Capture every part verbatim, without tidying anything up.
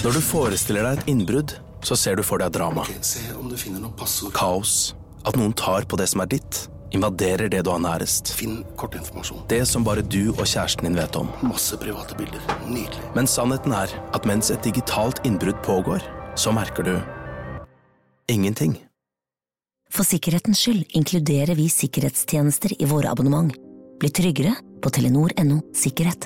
Når du forestiller deg et innbrudd, så ser du for deg drama. Okay, se om du finner noen passord. Kaos. At noen tar på det som er ditt. Invaderer det du har nærest. Finn kortinformasjon. Det som bare du og kjæresten din vet om. Masse private bilder. Nydelig. Men sannheten er at mens et digitalt innbrudd pågår, så merker du ingenting. For sikkerhetens skyld inkluderer vi sikkerhetstjenester i våre abonnement. Bli tryggere på telenor punktum no sikkerhet.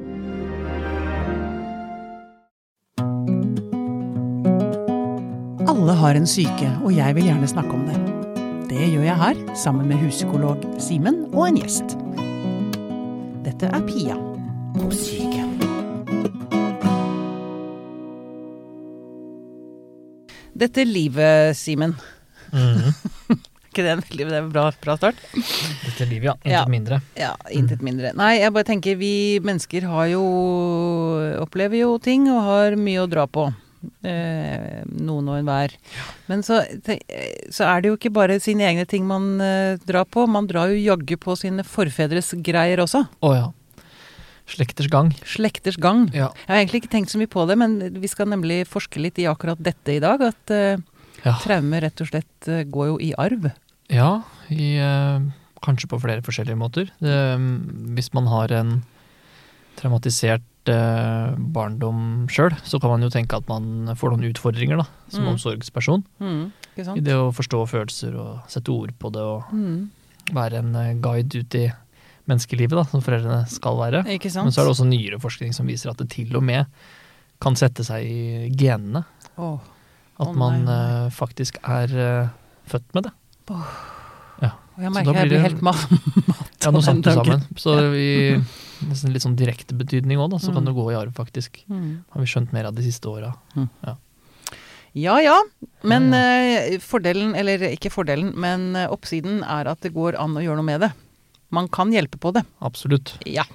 Alle har en syke, og jeg vil gjerne snakke om det. Det gjør jeg her, sammen med huspsykolog Simen og en gjest. Dette er Pia på syke. Dette livet, Simen. Mhm. Ikke det en veldig det er bra, bra start? Dette livet, ja. Intet Ja. mindre. Ja, intet mindre. Nei, jeg bare tenker, vi mennesker har jo, opplever jo ting og har mye å dra på. Eh, noen og en hver. Men så, så er det jo ikke bare sine egne ting man eh, drar på, man drar jo jaggu på sine forfedres greier også. Å ja. Slekters gang. Slekters gang. Ja. Jeg har egentlig ikke tenkt så mye på det, men vi skal nemlig forske litt i akkurat dette i dag, at eh, Ja. traume rett og slett eh, går jo i arv. Ja, i, eh, kanskje på flere forskjellige måter. Det, hvis man har en traumatisert eh, barndom selv, så kan man jo tenke at man får noen utfordringer da, som Mm. omsorgsperson. Mm, ikke I sant? det å forstå følelser og sette ord på det og Mm, være en eh, guide ut i menneskelivet da, som foreldrene skal være. ikke sant? Men så er det også nyere forskning som viser at det til og med kan sette seg i genene. Åh, At Å, nei, man nei. eh, faktisk er eh, født med det. Ja. og jeg Så merker da jeg blir blir det- helt mat. mat Ja, noe av den sånt til dagen. sammen. Så i nesten litt sånn direkte betydning også da, så kan Mm. det gå i arv faktisk. Mm. Har vi skjønt mer av de siste åra. Ja, ja. Men Ja, eh, fordelen, eller ikke fordelen, men eh, oppsiden er at det går an å gjøre noe med det. Man kan hjelpe på det. Absolutt. Ja.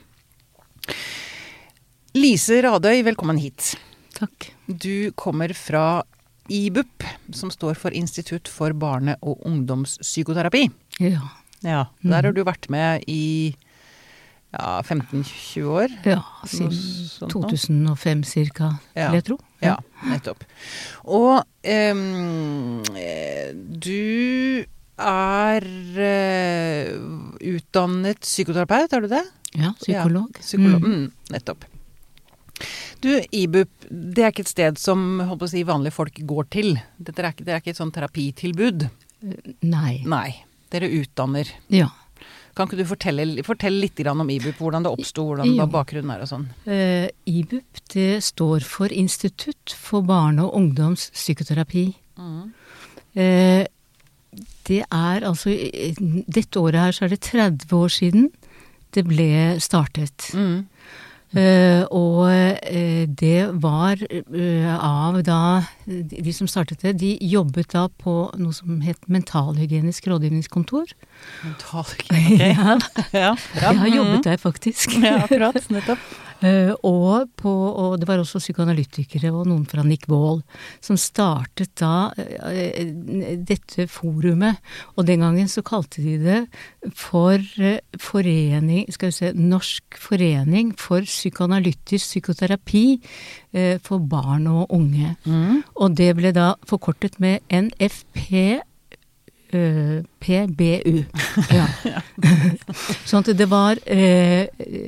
Lise Radøy, velkommen hit. Takk. Du kommer fra I B U P, som står for Institutt for barne- og ungdomspsykoterapi. Ja. Ja, der har du vært med i ja, femten tjue år. Ja, Noe siden sånt to nå. tusen og fem cirka, Ja. vil jeg tro. Ja, nettopp. Og em, eh, du er eh, utdannet psykoterapeut, er du det? Ja, psykolog. Ja, psykolog. Mm. Mm, nettopp. Du, I B U P, det er ikke et sted som holdt på å si, vanlige folk går til. Dette er ikke, det er ikke et sånn terapitilbud. Nei. Nei, dere utdanner. Ja. Kan ikke du fortelle, fortelle litt grann om I B U P, hvordan det oppstod, hvordan Jo. hva bakgrunnen er og sånn? Eh, I B U P, det står for Institutt for barne- og ungdomspsykoterapi. Mm. Eh, det er altså, eh, dette året her så er det tretti år siden det ble startet. Mm. Eh, og eh, det var eh, av da, de som startet det, de jobbet da på noe som het mentalhygienisk rådgivningskontor. Mentalhygiene, ok. Ja, Ja, jeg har jobbet der faktisk. Ja, akkurat, nettopp. Eh, og, på, og det var også psykoanalytikere og noen fra Nick Wall som startet da eh, dette forumet. Og den gangen så kalte de det for eh, forening, skal vi se, Norsk forening for psykoanalytisk psykoterapi eh, for barn og unge. Mm. Og det ble da forkortet med N F P Uh, P B U. Ja. Sånn at det var uh,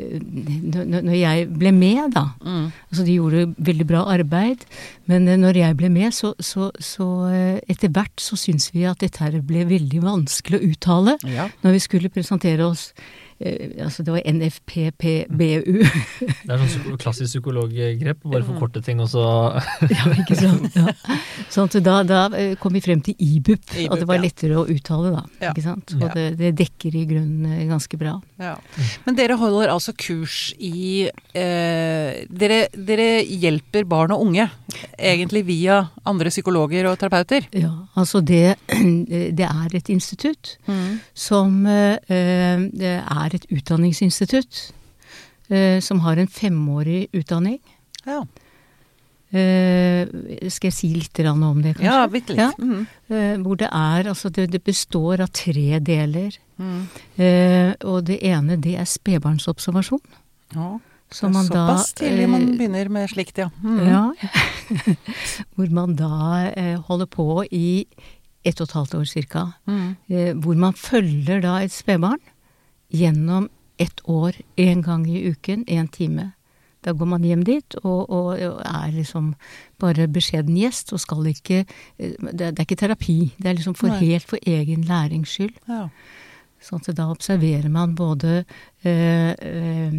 når jeg ble med da, Mm. altså de gjorde veldig bra arbeid, men uh, når jeg ble med, så, så, så uh, etter hvert så synes vi at dette her ble veldig vanskelig å uttale Ja. når vi skulle presentere oss. Uh, altså det var N F P P B U. Det er sånn psyko- klassisk psykologgrep, bare forkorte ting og så Ja, ikke sant? Ja. Sånn at da, da eh, kom vi frem til I B U P, I B U P, og det var ja. lettere å uttale da, Ja. ikke sant? Og Ja. det, det dekker i grunnen eh, ganske bra. Ja. Men dere holder altså kurs i eh, dere, dere hjelper barn og unge, egentlig via andre psykologer og terapeuter. Ja, altså det, det er et institutt som eh, det er et utdanningsinstitutt eh, som har en femårig utdanning. Ja, Eh, skal jeg si litt grann om det, kanskje? ja bitte litt. Ja. Mhm. Eh, hvor det er, altså det, det består av tre deler. Mhm. Eh, og det ene, det er spedbarnsobservasjon. Ja. Så man Såpass da, tidlig man eh, begynner med slikt, ja. Mm. Ja, hvor man da eh, holder på i ett og et halvt år cirka, Mm. eh, hvor man følger da et spedbarn gjennom ett år, en gang i uken, en time. Da går man hjem dit og, og, og er liksom bare beskjeden gjest, og skal ikke, eh, det, det er ikke terapi, det er liksom for Nei. helt for egen læringsskyld. Ja. Sånn at da observerer man både eh, eh,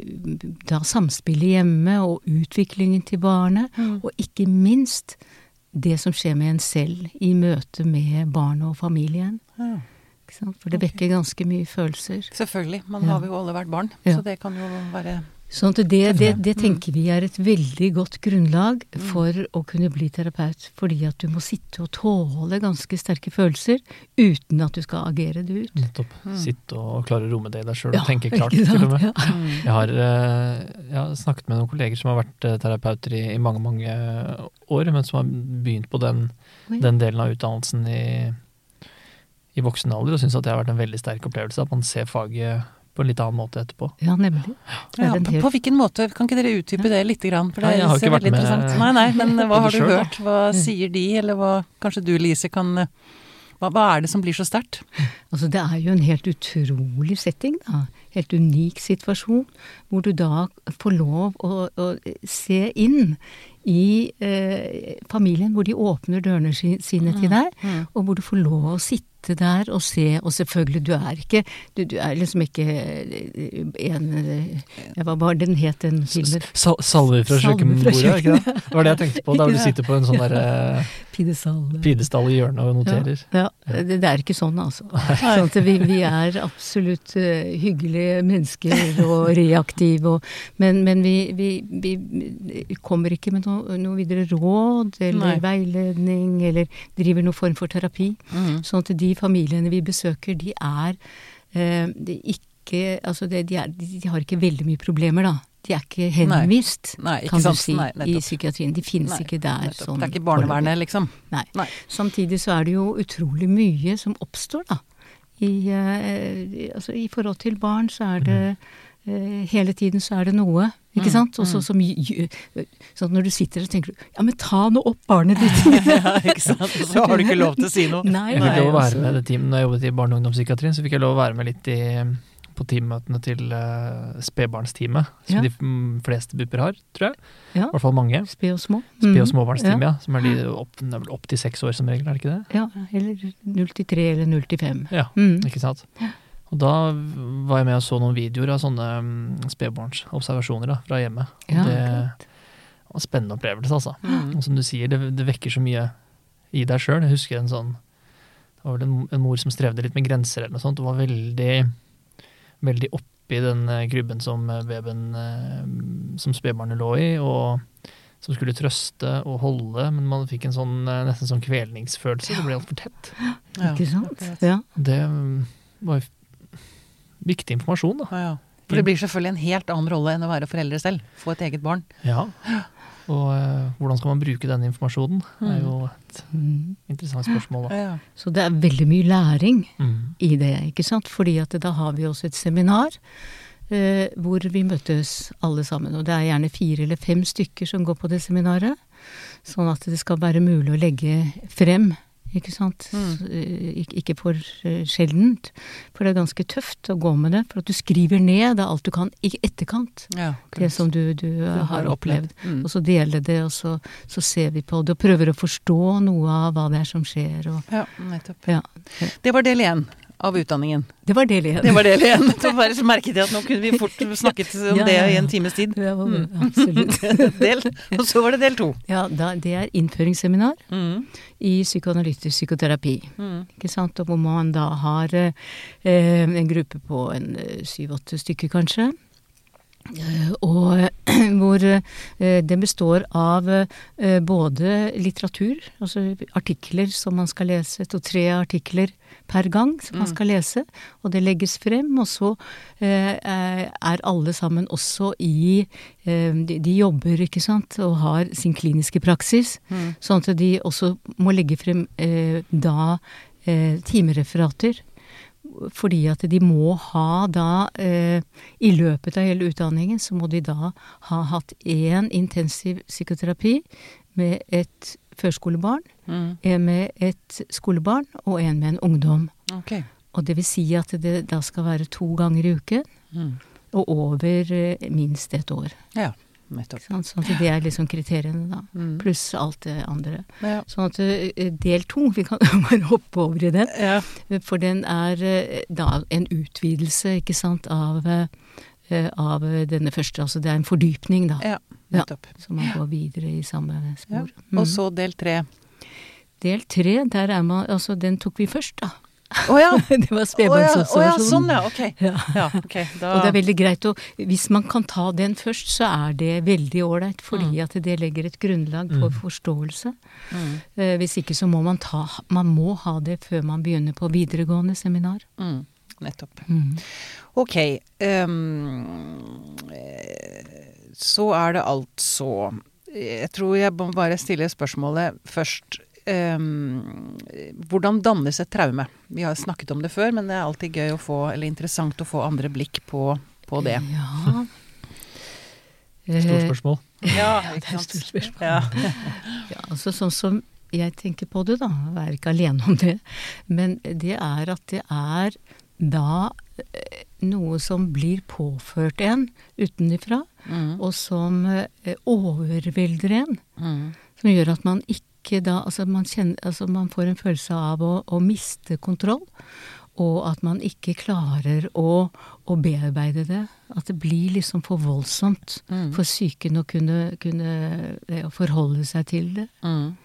da samspillet hjemme og utviklingen til barnet, Mm. og ikke minst det som skjer med en selv i møte med barnet og familien. Ja. Ikke sant? For det vekker ganske mye følelser. Selvfølgelig, man Ja. har jo alle vært barn, Ja. så det kan jo være... Sånn at det, det, det tenker vi er et veldig godt grunnlag for å kunne bli terapeut, fordi at du må sitte og tåle ganske sterke følelser uten at du skal agere det ut. Nettopp. Sitte og klare å romme det i deg selv Ja, og tenke klart, ikke sant? til og med. Ja. Jeg har, eh, jeg har snakket med noen kolleger som har vært eh, terapeuter i, i mange, mange år, men som har begynt på den, Oi. den delen av utdannelsen i, i voksen alder, og synes at det har vært en veldig sterk opplevelse, at man ser faget på en litt annen måte etterpå. Ja, nemlig. Det er Ja, en på, helt- på hvilken måte? Kan ikke dere utdype det litt grann? For det Nei, jeg har ser ikke vært veldig med interessant. Nei, nei, men hva på har det du selv, da. hørt? Hva sier de, eller hva kanskje du, Lise, kan hva, hva er det som blir så sterkt? Altså, det er jo en helt utrolig setting, da. Helt unik situasjon, hvor du da får lov å, å se inn i eh, familien, hvor de åpner dørene si, sine til deg, og hvor du får lov å sitte der og se, og selvfølgelig, du er ikke, du, du er liksom ikke en, jeg var bare, den het den filmen. Sal salver fra Salver fra kjøkkenbordet, ikke det? kjøkkenet. Det var det jeg tenkte på, da hvor du Ja. sitter på en sånn der eh, Pidestall. pidestall i hjørnet og noterer. Ja, ja det, det er ikke sånn, altså. Sånn at vi, vi er absolutt uh, hyggelige mennesker og reaktive, og, men, men vi, vi, vi kommer ikke med noe, noe videre råd eller Nei. veiledning, eller driver noen form for terapi. Sånn at de familiene vi besøker, de er, eh, de ikke, altså det, de, er, de, de har ikke veldig mye problemer, da. De er ikke henvist, Nei, ikke kan sant. du si, Nei, nettopp. i psykiatrien. De finnes Nei, ikke der. nettopp. Sånn, Det er ikke barnevernet, liksom. Nei. Nei. Samtidig så er det jo utrolig mye som oppstår, da. I, eh, altså, i forhold til barn så er det eh, hele tiden så er det noe, ikke sant? Og så som ju- sånn når du sitter og tenker du, ja, men ta nå opp barnet ditt. Ja, ikke sant? Og så har du ikke lov til å si noe. Nei, Jeg fikk lov å være altså. med det teamet, når jeg jobbet i barne- og ungdomspsykiatrien, så fikk jeg lov å være med litt i, på teammøtene til uh, spedbarnsteamet, som Ja. de mm, fleste bupper har, tror jeg. Ja. I hvert fall mange. Sped og små. Sped- og Mm. småbarnsteam, Ja. ja. Som er de opp, det er vel opp til seks år som regel, er det ikke det? Ja, eller null til tre eller null til fem. Ja, Mm. ikke sant? Og da var jeg med og så noen videoer av sånne um, spedbarnsobservasjoner da, fra hjemmet. Og Ja, det akkurat. var en spennende opplevelse, altså. Mm. Og som du sier, det, det vekker så mye i deg selv. Jeg husker en sånn, det var vel en, en mor som strevde litt med grenser eller noe sånt, og var veldig, veldig oppi den eh, grubben som eh, babyen, eh, som spedbarnet lå i, og som skulle trøste og holde, men man fikk en sånn, eh, nesten sånn kvelningsfølelse, det ble alt for tett. Ja. Ikke sant? Ja. Det mm, var viktig informasjon da. Ja, ja. For det blir selvfølgelig en helt annen rolle enn å være foreldre selv. Få et eget barn. Ja, og eh, hvordan skal man bruke den informasjonen, er jo et Mm. interessant spørsmål da. Ja. Så det er veldig mye læring Mm. i det, ikke sant? Fordi at da har vi også et seminar eh, hvor vi møtes alle sammen, og det er gjerne fire eller fem stykker som går på det seminaret, sånn at det skal være mulig å legge frem, ikke sant? Mm. Eh, Ik ikke for eh, sjeldent, for det er ganske tøft å gå med det, for at du skriver ned det alt du kan i etterkant, Ja, det som du, du, du har opplevd. Mm. Og så dele det, og så, så ser vi på det, og prøver å forstå noe av hva det er som skjer, og Ja, nettopp. ja. Det var del én av utdanningen. Det var del igjen. Det var del én. Så bare så merket jeg at nå kunne vi fort snakket om Ja, det ja, i ja. en times tid. Det var, Mm. absolutt. Del. Og så var det del to. Ja, da, det er innføringsseminar Mm. i psykoanalytisk psykoterapi, Mm. ikke sant? Og hvor man da har eh, en gruppe på en eh, syv-åtte stykker kanskje, eh, og hvor eh, den består av eh, både litteratur, altså artikler som man skal lese, to-tre artikler per gang som man skal lese, og det legges frem, og så eh, er alle sammen også i, eh, de, de jobber, ikke sant, og har sin kliniske praksis, sånn at de også må legge frem eh, da eh, timereferater, fordi at de må ha da, eh, i løpet av hele utdanningen, så må de da ha hatt en intensiv psykoterapi med et førskolebarn, Mm. en med et skolebarn og en med en ungdom. Ok. Og det vil si at det da skal være to ganger i uken, Mm. og over eh, minst et år. Ja, nettopp. Sånn, sånn at det er liksom kriteriene da, Mm. pluss alt det andre. Ja. Sånn at eh, del to, vi kan bare hoppe over i den, Ja. for den er eh, da en utvidelse, ikke sant, av, eh, av denne første, altså det er en fordypning da, Ja, nettopp. så man går videre i samme Ja. spor. Mm. Og så del tre. Del tre, der er man, altså den tok vi først da. Å ja! Det var Å ja, spedbarnsobservasjon. sånn ja, ok. Ja. Ja, ok. Da... Og det er veldig greit å, hvis man kan ta den først, så er det veldig ålreit, fordi at det legger et grunnlag for forståelse. Mm. Eh, hvis ikke så må man ta, man må ha det før man begynner på videregående seminar. Mm. Nettopp. Mm. Ok. ehm, eh, så er det altså Jeg tror jeg må bare stille spørsmålet først. ehm, hvordan dannes et traume? Vi har snakket om det før, men det er alltid gøy å få, eller interessant å få andre blikk på, på det. Ja. Stort spørsmål. Ja, Det er et stort spørsmål. Ja. Ja, altså sånn som jeg tenker på det da, jeg er ikke alene om det, men det er at det er da eh, noe som blir påført en utenifra, Mm. og som eh, overvelder en, Mm. som gjør at man ikke da, altså man, kjenner, altså man får en følelse av å, å miste kontroll, og at man ikke klarer å, å bearbeide det. At det blir liksom for voldsomt Mm. for psyken å kunne, kunne eh, forholde seg til det. Mm.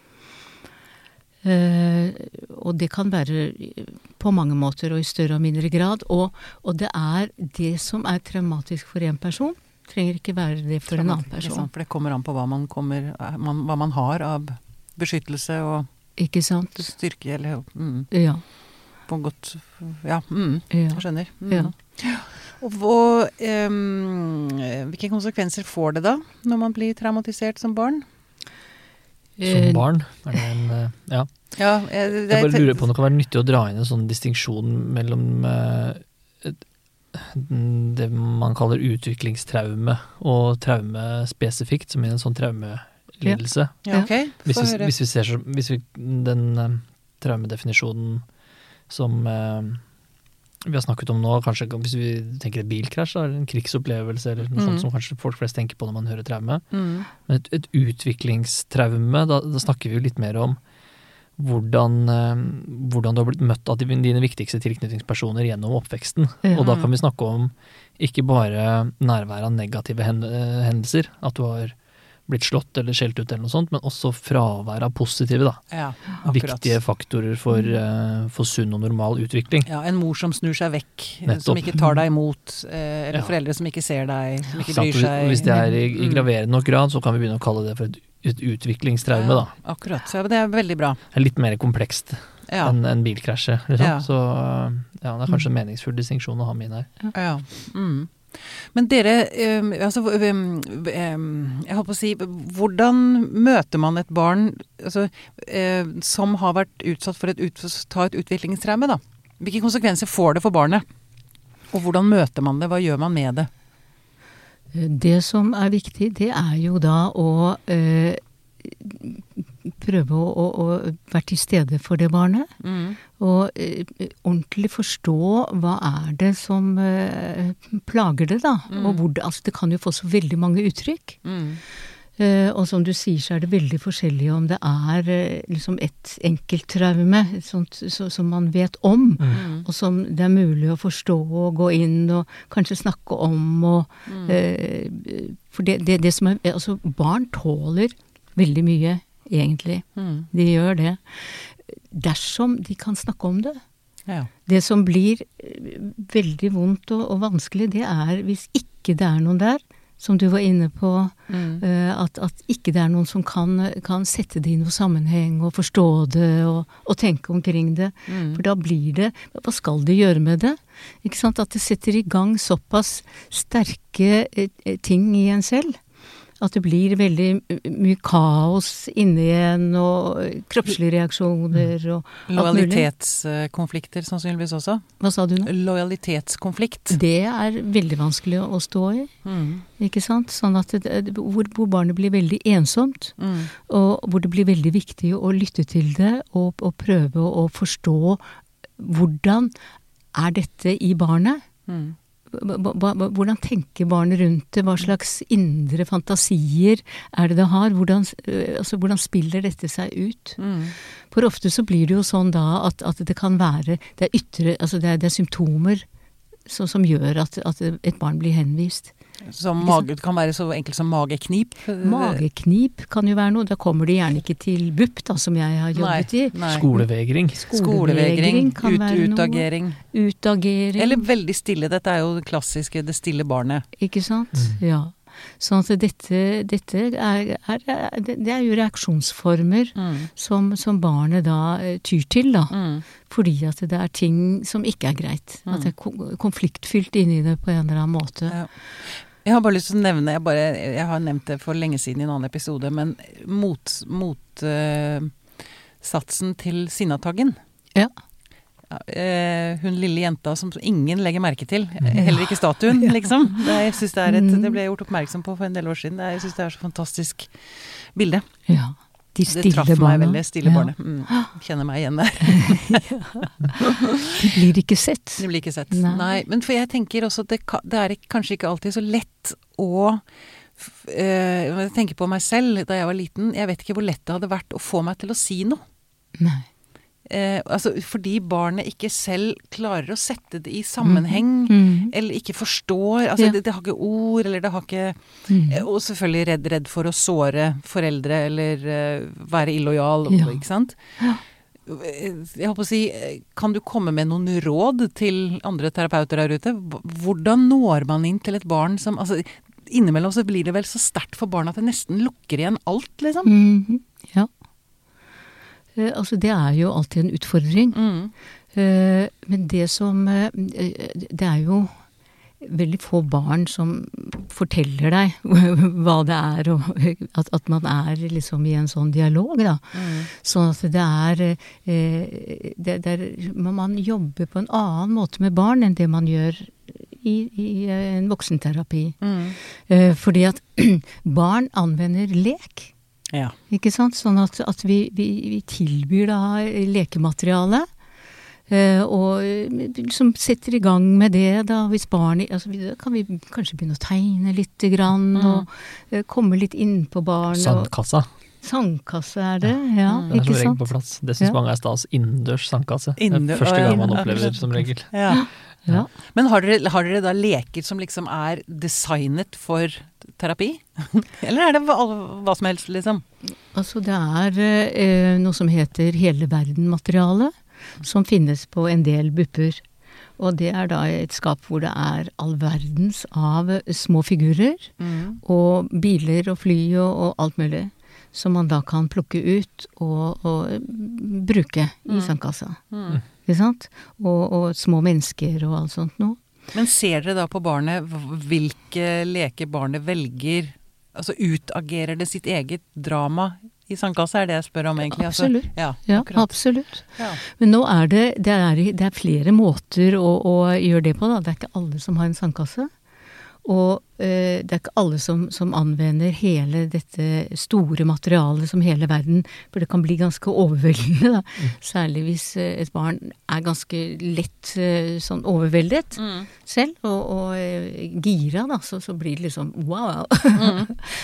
Eh, og det kan være på mange måter og i større og mindre grad. Og, og det er det som er traumatisk for en person, trenger ikke være det for en annen Ikke person. sant? For det kommer an på hva man, kommer, man, hva man har av beskyttelse og Ikke sant? styrke, eller mm, Ja. på godt Ja, mm, Ja. jeg skjønner. Mm. Ja. Og hva, ehm, hvilke konsekvenser får det da, når man blir traumatisert som barn? Som barn er det en eh, Ja. Ja, jeg, det, Jeg bare lurer på om det kan være nyttig å dra inn en sånn distinksjon mellom eh, et- det man kaller utviklingstraume og traume spesifikt, som er en sånn traumelidelse. Ja, ok. Hvis, Få vi, høre. hvis vi ser så, hvis vi, den eh, traumedefinisjonen som eh, vi har snakket om nå, kanskje hvis vi tenker et bilkrasj, da, eller en krigsopplevelse, eller noe Mm. sånt som kanskje folk flest tenker på når man hører traume. Mm. Men et, et utviklingstraume, da, da snakker vi jo litt mer om hvordan, eh, hvordan du har blitt møtt av dine viktigste tilknytningspersoner gjennom oppveksten. Ja. Og da kan vi snakke om ikke bare nærvær av negative hen- eh, hendelser, at du har blitt slått eller skjelt ut eller noe sånt, men også fravær av positive, da. Ja, akkurat. Viktige faktorer for, eh, for sunn og normal utvikling. Ja, en mor som snur seg vekk, Nettopp. som ikke tar deg imot, eh, eller Ja. foreldre som ikke ser deg, som ikke Sant? bryr seg. Hvis det er i, i Mm. graverende nok grad, så kan vi begynne å kalle det for et, et utviklingstraume, da. Ja, akkurat. Så det er veldig bra. Det er litt mer komplekst Ja. enn en bilkrasje, liksom. Ja. Så ja, det er kanskje en meningsfull distinksjon å ha med inn her. Ja. Mm. Men dere, eh, altså, eh, eh, jeg holdt på å si, hvordan møter man et barn altså, eh, som har vært utsatt for et, ut, ta et utviklingstraume, da? Hvilke konsekvenser får det for barnet? Og hvordan møter man det? Hva gjør man med det? Det som er viktig, det er jo da å eh, prøve å, å, å være til stede for det barnet. Mm. Og eh, ordentlig forstå hva er det som eh, plager det, da. Mm. Og hvor det, altså det kan jo få så veldig mange uttrykk. Mm. Eh, og som du sier, så er det veldig forskjellig om det er eh, liksom et enkelttraume et sånt, så, som man vet om, Mm. og som det er mulig å forstå og gå inn og kanskje snakke om. Og, Mm. eh, for det, det, det som er, altså barn tåler veldig mye, egentlig. Mm. De gjør det. Dersom de kan snakke om det. Ja. Det som blir eh, veldig vondt og, og vanskelig, det er hvis ikke det er noen der, som du var inne på, Mm. eh, at, at ikke det er noen som kan, kan sette det i noe sammenheng og forstå det og, og tenke omkring det. Mm. For da blir det, hva skal de gjøre med det? Ikke sant? At det setter i gang såpass sterke eh, ting i en selv, At det blir veldig mye kaos inne igjen, og kroppslige reaksjoner og alt mulig. Lojalitetskonflikter sannsynligvis også. Hva sa du nå? Lojalitetskonflikt. Det er veldig vanskelig å stå i, mm. ikke sant? Sånn at det, hvor, hvor barnet blir veldig ensomt, mm. og hvor det blir veldig viktig å lytte til det, og, og prøve å forstå hvordan er dette i barnet? Mm. Hvordan tenker barnet rundt det? Hva slags indre fantasier er det det har? Hvordan, altså, hvordan spiller dette seg ut? Mm. For ofte så blir det jo sånn da at, at det kan være, det er ytre, altså det er, det er symptomer så, som gjør at, at et barn blir henvist. Som mage, det kan være så enkelt som mageknip? Mageknip kan jo være noe. Da kommer de gjerne ikke til B U P, da, som jeg har jobbet nei, i. Nei. Skolevegring. Skolevegring, kan ut, være utagering. Noe. Utagering. Eller veldig stille. Dette er jo det klassiske, det stille barnet. Ikke sant? Mm. Ja. Sånn at dette, dette er, er, er, det er jo reaksjonsformer mm. som, som barnet da tyr til, da. Mm. Fordi at det er ting som ikke er greit. Mm. At det er konfliktfylt inni det på en eller annen måte. Ja. Jeg har bare lyst til å nevne, jeg, bare, jeg har nevnt det for lenge siden i en annen episode, men mot, mot uh, satsen til Sinnataggen. Ja. Uh, hun lille jenta som ingen legger merke til, heller ikke statuen, liksom. Det, jeg synes det, er et, det ble jeg gjort oppmerksom på for en del år siden. Det, jeg synes det er så fantastisk bilde. Ja. De det traff meg barna. Veldig, stille ja. barnet. Mm, kjenner meg igjen der. De blir ikke sett. De blir ikke sett. Nei. Nei, men for jeg tenker også at det, det er kanskje ikke alltid så lett å øh, jeg tenker på meg selv da jeg var liten. Jeg vet ikke hvor lett det hadde vært å få meg til å si noe. Nei. Eh, altså, fordi barnet ikke selv klarer å sette det i sammenheng, mm. Mm. eller ikke forstår, altså ja. det, det har ikke ord, eller det har ikke, mm. eh, og selvfølgelig redd, redd for å såre foreldre, eller uh, være illojal, ja. ikke sant? Ja. Jeg håper å si, kan du komme med noen råd til andre terapeuter der ute? Hvordan når man inn til et barn som, altså, innimellom så blir det vel så sterkt for barn at det nesten lukker igjen alt, liksom? Mm. Ja. Altså, det er jo alltid en utfordring. Mm. Uh, men det som uh, det er jo veldig få barn som forteller deg hva det er, og at, at man er liksom i en sånn dialog, da. Mm. Sånn at det er, uh, det, det er man jobber på en annen måte med barn enn det man gjør i, i en voksenterapi. Mm. Uh, fordi at barn anvender lek. Ja. Ikke sant? Sånn at, at vi, vi, vi tilbyr da lekemateriale, eh, og som setter i gang med det da, hvis barn, altså da kan vi kanskje begynne å tegne litt grann, mm. og eh, komme litt inn på barn. Sandkassa. Sandkasse er det, ja, ja det er ikke som regel sant? På plass. Det synes ja. mange er stas, innendørs sandkasse. Innendør, det er første gang man opplever som regel. Ja. Ja. Men har dere, har dere da leker som liksom er designet for terapi? Eller er det hva, hva som helst, liksom? Altså, det er eh, noe som heter hele verden-materiale, som finnes på en del B U P-er. Og det er da et skap hvor det er all verdens av små figurer, mm. og biler og fly og, og alt mulig, som man da kan plukke ut og, og bruke i mm. sandkassa. Mm. Ikke sant? Og, og små mennesker og alt sånt noe. Men ser dere da på barnet hvilke leker barnet velger? Altså utagerer det sitt eget drama i sandkassa? Er det jeg spør om egentlig? Absolutt. Altså, ja, ja, absolutt. Ja. Men nå er det, det er, det er flere måter å, å gjøre det på, da. Det er ikke alle som har en sandkasse. Og eh, det er ikke alle som, som anvender hele dette store materialet som hele verden, for det kan bli ganske overveldende, da. Mm. Særlig hvis eh, et barn er ganske lett eh, sånn overveldet mm. selv, og, og eh, gira, da, så, så blir det liksom wow. Mm.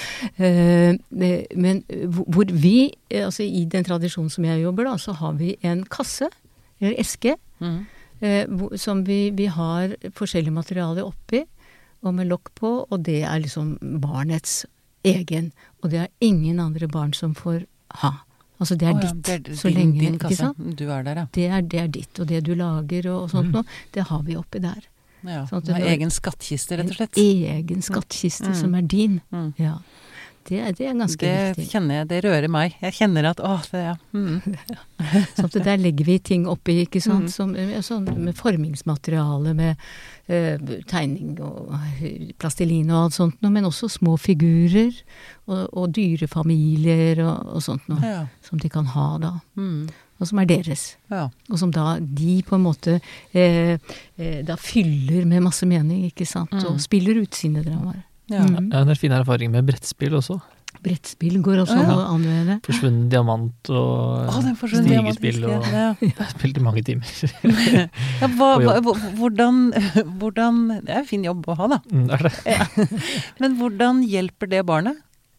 eh, men hvor vi, altså i den tradisjonen som jeg jobber da, så har vi en kasse, eller eske, mm. eh, hvor, som vi, vi har forskjellige materialer oppi, og med lokk på, og det er liksom barnets egen. Og det er ingen andre barn som får ha. Altså det er oh, ja, ditt, det er så din, lenge. Din kasse, du er der, ja. Det er, det er ditt, og det du lager og, og sånt mm. noe, det har vi oppi der. Ja, sånn det er egen skattkiste, rett og slett. En egen skattkiste mm. som er din, mm. ja. Det, det er ganske Det viktig. kjenner jeg, det rører meg. Jeg kjenner at, åh, det er, mm. Sånn at der legger vi ting oppi, ikke sant, Mm. som, sånn, med formingsmateriale, med eh, tegning og plastilin og alt sånt noe, men også små figurer og, og dyrefamilier og, og sånt noe, Ja. som de kan ha da, Mm. og som er deres. Ja. Og som da de på en måte eh, eh, da fyller med masse mening, ikke sant, Mm. og spiller ut sine dramaer. Ja. Mm. Jeg har en del fine erfaringer med brettspill også. Brettspill går også Å, ja. an å anvende. Forsvunnen diamant og Å, den forsvunnet diamant, stigespill. husker Og jeg. Ja. jeg har spilt i mange timer. Ja, hva, På hva, jobb. hvor- hvordan, hvordan, det er en fin jobb å ha da, Mm, det er det. men hvordan hjelper det barnet?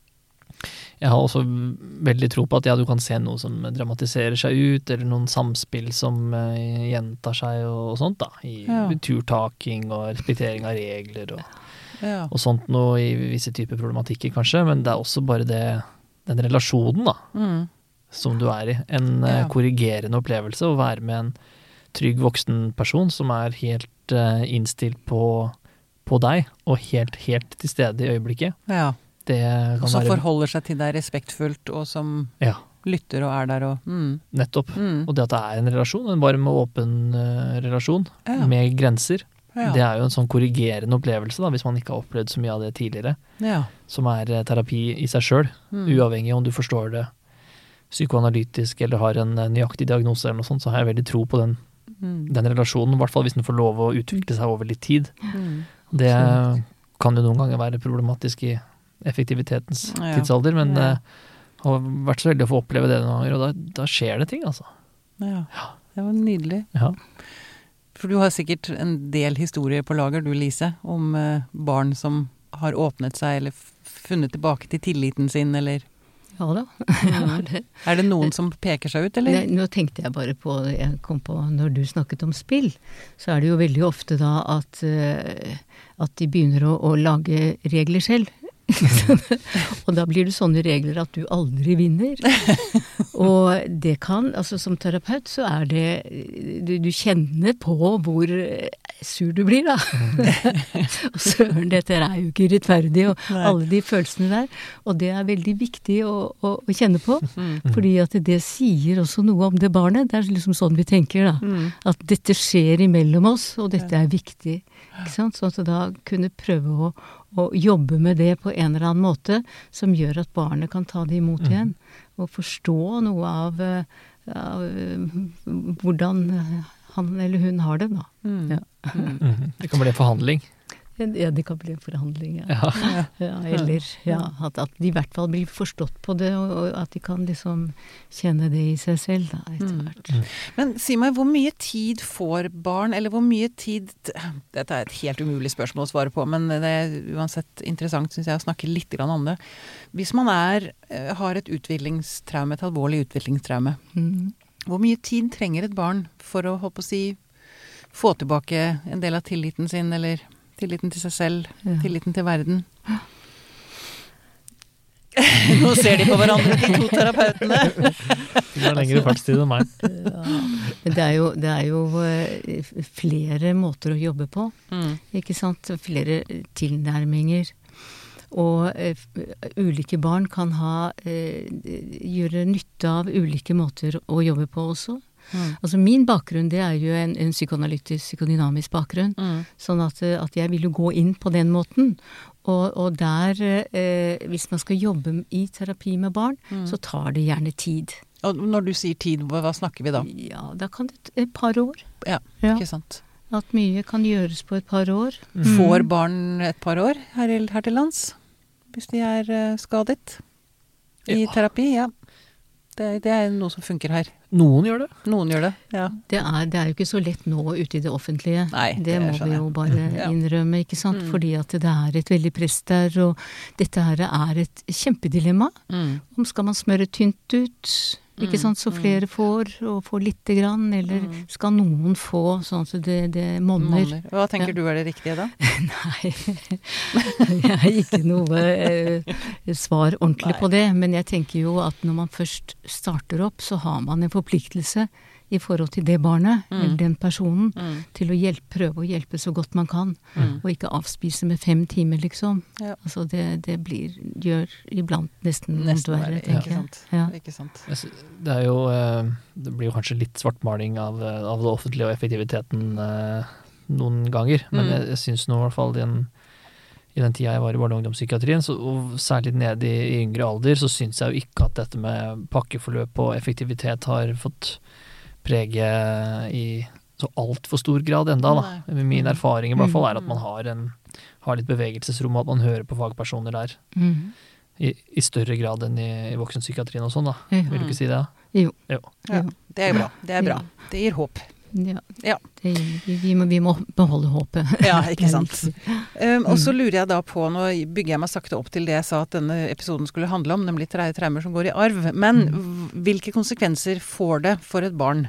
Jeg har også veldig tro på at ja, du kan se noe som dramatiserer seg ut, eller noen samspill som eh, gjentar seg og, og sånt da, i Ja. turtaking og respektering av regler og, Ja. og sånt noe i visse typer problematikker kanskje, men det er også bare det, den relasjonen da, Mm. som du er i. En eh, Ja. korrigerende opplevelse å være med en trygg voksen person som er helt eh, innstilt på, på deg, og helt, helt til stede i øyeblikket. Ja. Det kan Og som være forholder seg til deg respektfullt, og som ja, lytter og er der og mm. nettopp. Mm. Og det at det er en relasjon, en varm og åpen eh, relasjon, Ja. med grenser, Ja. det er jo en sånn korrigerende opplevelse da, hvis man ikke har opplevd så mye av det tidligere, Ja. som er eh, terapi i seg selv, Mm. uavhengig om du forstår det psykoanalytisk eller har en eh, nøyaktig diagnose eller noe sånt, så har jeg veldig tro på den, Mm. den relasjonen, i hvert fall hvis den får lov å utvikle seg over litt tid. Mm. Det Absolutt. kan jo noen ganger være problematisk i effektivitetens Ja. tidsalder, men Ja. eh, har vært så heldig å få oppleve det noen ganger, og da, da skjer det ting, altså. Ja. Det var nydelig. Ja. For du har sikkert en del historier på lager, du Lise, om eh, barn som har åpnet seg, eller f- funnet tilbake til tilliten sin, eller Ja da. Ja, det. er det noen som peker seg ut, eller? Nei, nå tenkte jeg bare på, jeg kom på, når du snakket om spill, så er det jo veldig ofte da at, eh, at de begynner å, å lage regler selv. Og da blir det sånne regler at du aldri vinner. Og det kan, altså som terapeut så er det, du, du kjenner på hvor sur du blir da. Og søren, dette er jo ikke rettferdig, og Nei. alle de følelsene der. Og det er veldig viktig å, å, å kjenne på, fordi at det sier også noe om det barnet. Det er liksom sånn vi tenker da. Mm. At dette skjer imellom oss, og dette er viktig. Ikke sant? Sånn at da kunne prøve å, å jobbe med det på en eller annen måte, som gjør at barnet kan ta det imot igjen, og forstå noe av, eh, av eh, hvordan han eller hun har det da. Mm. Ja. Mhm. Det kan bli en forhandling. Ja, det kan bli en forhandling, ja. Ja. Ja, eller ja, at, at de i hvert fall blir forstått på det, og, og at de kan liksom kjenne det i seg selv da, etter Mm. hvert. Men si meg, hvor mye tid får barn, eller hvor mye tid Dette er et helt umulig spørsmål å svare på, men det er uansett interessant, synes jeg, å snakke litt grann om det. Hvis man er, eh, har et utviklingstraume, et alvorlig utviklingstraume, Mm. hvor mye tid trenger et barn for å, holdt på å si, få tilbake en del av tilliten sin, eller tilliten til seg selv, Ja. tilliten til verden? Nå ser de på hverandre, de to terapeutene. Du har lengre fartstid enn meg. Ja. Men det er jo, det er jo eh, flere måter å jobbe på, Mm. ikke sant? Flere tilnærminger. Og eh, ulike barn kan ha, eh, gjøre nytte av ulike måter å jobbe på også. Mm. Altså min bakgrunn, det er jo en, en psykoanalytisk, psykodynamisk bakgrunn. Mm. Sånn at, eh, at jeg vil jo gå inn på den måten. Og, og der, eh, hvis man skal jobbe i terapi med barn, Mm. så tar det gjerne tid. Og når du sier tid, hva hva snakker vi da? Ja, da kan det et par år. Ja, Ja. ikke sant? At mye kan gjøres på et par år. Får Mm. barn et par år her, i- her til lands, hvis de er eh, skadet i Ja. terapi? Ja. Det, det er noe som funker her. Noen gjør det. Noen gjør det, ja. Det er, det er jo ikke så lett nå ute i det offentlige. Nei, det, det må skjønner vi jeg. jo bare Ja. innrømme, ikke sant? Mm. Fordi at det er et veldig press der, og dette her er et kjempedilemma. Mm. Om skal man smøre tynt ut, ikke Mm, sant, så mm. flere får, og får lite grann, eller Mm. skal noen få sånn at det, det monner? Monner. Hva tenker Ja. du er det riktige da? Nei, jeg har ikke noe eh, svar ordentlig Nei. på det, men jeg tenker jo at når man først starter opp, så har man en forpliktelse i forhold til det barnet, Mm. eller den personen, Mm. til å hjelpe, prøve å hjelpe så godt man kan, Mm. og ikke avspise med fem timer, liksom. Ja. Altså det, det blir, gjør iblant nesten vondt Nesten verre, verre, tenker ikke jeg. sant? Ja. Ikke sant? Jeg sy- Det er jo eh, Det blir jo kanskje litt svartmaling av, eh, av det offentlige og effektiviteten eh, noen ganger, men Mm. jeg, jeg syns nå i hvert fall i den, i den tida jeg var i barne- og ungdomspsykiatrien, så, og særlig nede i, i yngre alder, så syns jeg jo ikke at dette med pakkeforløp og effektivitet har fått prege i så altfor stor grad enda, da. Min erfaring i hvert fall er at man har, en, har litt bevegelsesrom, og at man hører på fagpersoner der. Mhm. I, I større grad enn i, i voksenpsykiatrien og sånn, da. Ja. Vil du ikke si det? da? Jo. Jo. Ja, det er bra. Det er bra. Det gir håp. Ja. Ja. Det, vi, vi, må, vi må beholde håpet. Ja, Det ikke er sant. viktig. Um, og så lurer jeg da på, nå bygger jeg meg sakte opp til det jeg sa at denne episoden skulle handle om, nemlig tre- traumer som går i arv. Men v- hvilke konsekvenser får det for et barn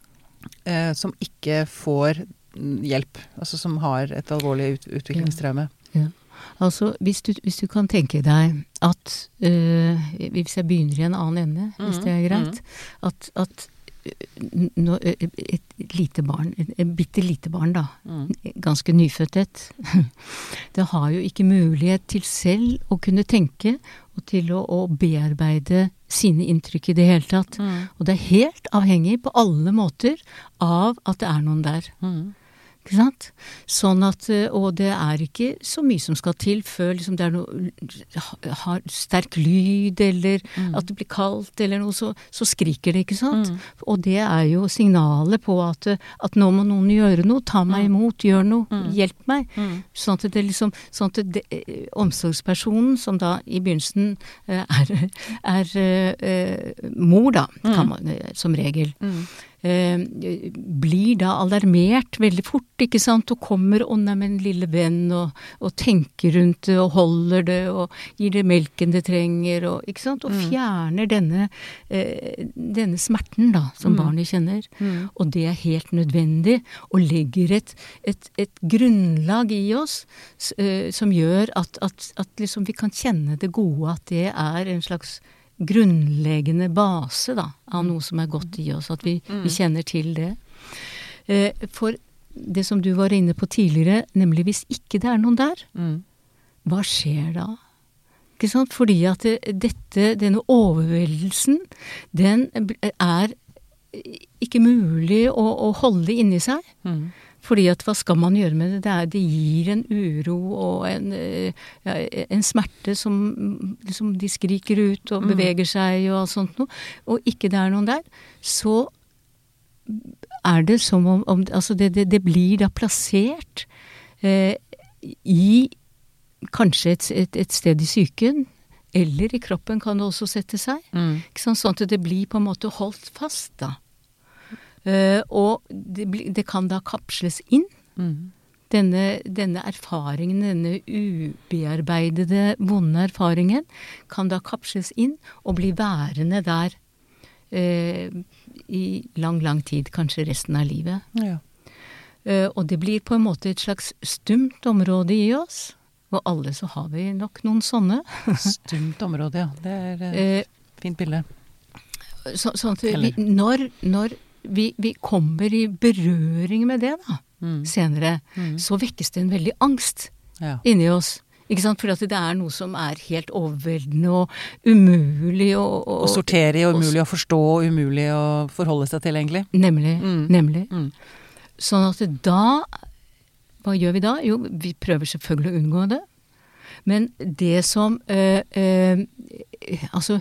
eh, som ikke får mm, hjelp? Altså som har et alvorlig ut utviklingstraume? Altså, hvis du, hvis du kan tenke deg at, øh, hvis jeg begynner i en annen ende, hvis det er greit, at, at øh, nå, øh, et lite barn, et, et bitte lite barn da, ganske nyfødt et, det har jo ikke mulighet til selv å kunne tenke og til å, å bearbeide sine inntrykk i det hele tatt. Og det er helt avhengig på alle måter av at det er noen der. Ikke sant? Sånn at, og det er ikke så mye som skal til før liksom det er noe har sterk lyd, eller mm. at det blir kaldt, eller noe, så, så skriker det, ikke sant? Mm. Og det er jo signalet på at, at nå må noen gjøre noe, ta meg imot, gjør noe, mm. hjelp meg. Mm. Sånn at det liksom, sånn at det, omsorgspersonen, som da i begynnelsen er, er, er mor da, kan man, som regel, mm. Eh, blir da alarmert veldig fort, ikke sant, og kommer og nei, men lille venn, og, og tenker rundt det, og holder det, og gir det melken det trenger, og, ikke sant, og fjerner denne, eh, denne smerten da, som mm. barnet kjenner. Mm. Og det er helt nødvendig, og legger et, et, et grunnlag i oss, eh, som gjør at, at, at liksom vi kan kjenne det gode, at det er en slags grunnleggende base da, av noe som er godt i oss, at vi, mm. vi kjenner til det. Eh, for det som du var inne på tidligere, nemlig hvis ikke det er noen der, mm. hva skjer da? Ikke sant? Fordi at det, dette, denne overveldelsen, den er ikke mulig å, å holde inni seg. Mm. Fordi at hva skal man gjøre med det? Det, er, det gir en uro og en, ja, en smerte som liksom, de skriker ut og beveger seg og alt sånt noe. Og ikke det er noen der, så er det som om, om altså det, det, det blir da plassert eh, i kanskje et, et, et sted i psyken, eller i kroppen kan det også sette seg. Mm. Ikke sant? Sånn at det blir på en måte holdt fast da. Uh, og det, det kan da kapsles inn. Mm. Denne, denne erfaringen, denne ubearbeidede, vonde erfaringen, kan da kapsles inn og bli værende der uh, i lang, lang tid, kanskje resten av livet. Ja. Uh, og det blir på en måte et slags stumt område i oss, og alle så har vi nok noen sånne. Stumt område, ja. Det er et uh, fint bilde. Så, sånn at vi, når, når Vi, vi kommer i berøring med det da, mm. senere, mm. så vekkes det en veldig angst ja. inni oss. Ikke sant? For at det er noe som er helt overveldende og umulig å, å, å sortere i, og umulig å forstå, og umulig å forholde seg til, egentlig. Nemlig, mm. nemlig. Mm. Sånn at da, hva gjør vi da? Jo, vi prøver selvfølgelig å unngå det. Men det som, øh, øh, altså,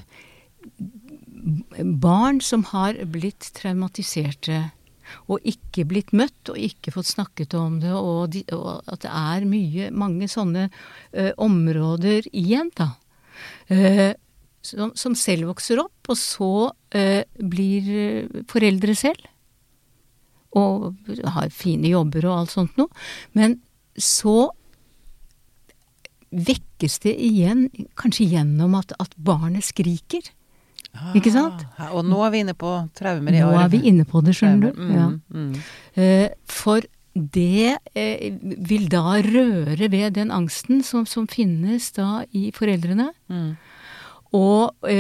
barn som har blitt traumatiserte og ikke blitt møtt og ikke fått snakket om det, og, de, og at det er mye, mange sånne uh, områder igjen da, uh, som, som selv vokser opp, og så uh, blir foreldre selv og har fine jobber og alt sånt noe, men så vekkes det igjen, kanskje gjennom at, at barnet skriker. Ah, ikke sant? Og nå er vi inne på traumer i arv. Nå er vi inne på det, skjønner du. Mm, ja. mm. Eh, for det eh, vil da røre ved den angsten som, som finnes da i foreldrene. Mm. Og eh,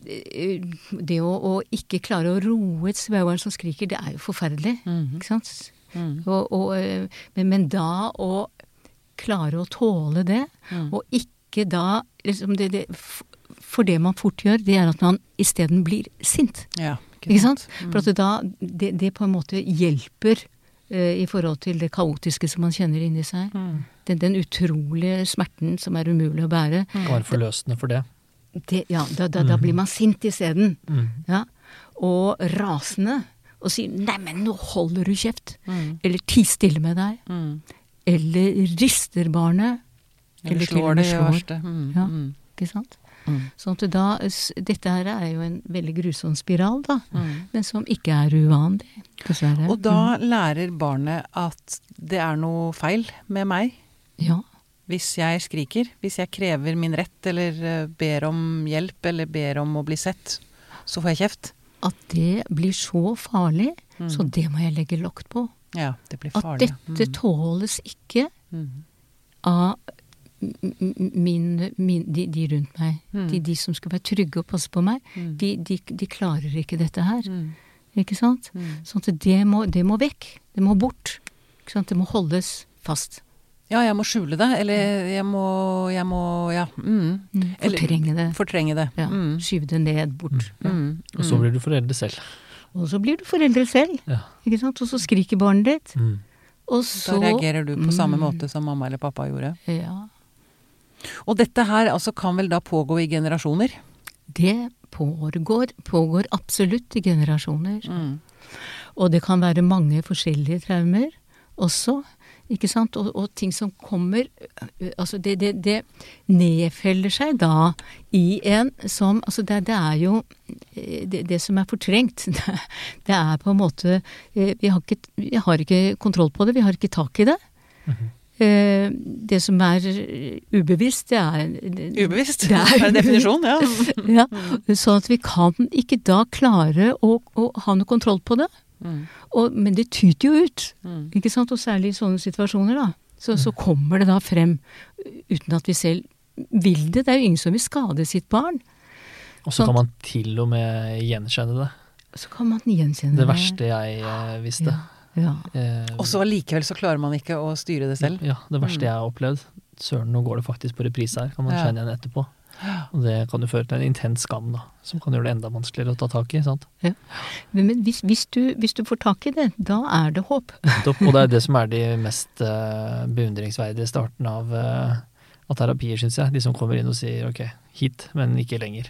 det å, å ikke klare å roe et spedbarn som skriker, det er jo forferdelig, Mhm. ikke sant? Mm. Og, og, eh, men, men da å klare å tåle det, Mm. og ikke da liksom det, det, For det man fort gjør, det er at man isteden blir sint. Ja, Ikke sant? Mm. For at det, da, det, det på en måte hjelper eh, i forhold til det kaotiske som man kjenner inni seg. Mm. Den, den utrolige smerten som er umulig å bære. Det kan være forløsende for det. Det, ja, da, da, da blir man sint isteden. Mm. Ja. Og rasende. Og sier 'nei, men nå holder du kjeft'. Mm. Eller 'ti stille med deg'. Mm. Eller rister barnet. Eller til og slår med det i slår. verste. Mm. Ja. Mm. Ikke sant? Mm. Sånn at da, s- dette her er jo en veldig grusom spiral, da. Mm. Men som ikke er uvanlig, dessverre. Og da lærer barnet at det er noe feil med meg Mm. Ja. hvis jeg skriker, hvis jeg krever min rett eller eh, ber om hjelp eller ber om å bli sett, så får jeg kjeft. At det blir så farlig, Mm. så det må jeg legge lokt på. Ja, det blir At farlig. dette tåles ikke Mm. av m- m- min, min, de, de rundt meg. Mm. De, de som skal være trygge og passe på meg, Mm. de, de, de klarer ikke dette her. Mm. Ikke sant? Mm. Sånn at det må, det må vekk. Det må bort. Ikke sant? Det må holdes fast. Ja, jeg må skjule det, eller jeg må, jeg må ja. Mm. Mm. Eller- Fortrenge det. Fortrenge det. Ja. Mm. Skyve det ned, bort. Ja. Mm. Og så blir du foreldre selv. Og så blir du foreldre selv. Ja. Ikke sant? Og så skriker barnet ditt. Mm. Og Da så reagerer du på samme Mm. måte som mamma eller pappa gjorde. Ja. Og dette her altså kan vel da pågå i generasjoner? Det pågår, pågår absolutt i generasjoner. Mm. Og det kan være mange forskjellige traumer også, ikke sant? Og, og ting som kommer, øh, altså det, det, det nedfeller seg da i en som, altså det, det er jo eh, det, det som er fortrengt. Det, det er på en måte, eh, vi har, ikke, vi har ikke kontroll på det, vi har ikke tak i det. Eh, Det som er ubevisst, det er Ubevisst? Det er er det definisjon, ja. Ja, sånn at vi kan ikke da klare å, å ha noe kontroll på det. Mm. Og, men det tyter jo ut, Mm. ikke sant? Og særlig i sånne situasjoner da. Så, så kommer det da frem uten at vi selv vil det. Det er jo ingen som vil skade sitt barn. Og så Sånn. kan man til og med gjenkjenne det. Så kan man gjenkjenne Det verste jeg eh, visste. Ja. Eh, Og så allikevel så klarer man ikke å styre det selv. Ja, det verste Mm. jeg har opplevd. Søren, nå går det faktisk på reprise her, kan man Ja. kjenne igjen etterpå. Og det kan jo føre til en intens skam, da, som kan gjøre det enda vanskeligere å ta tak i. sant? Men, men hvis, hvis, du, hvis du får tak i det, da er det håp. Nettopp, og det er det som er de mest uh, beundringsverdige starten av, uh, av terapier, syns jeg. De som kommer inn og sier ok, hit, men ikke lenger.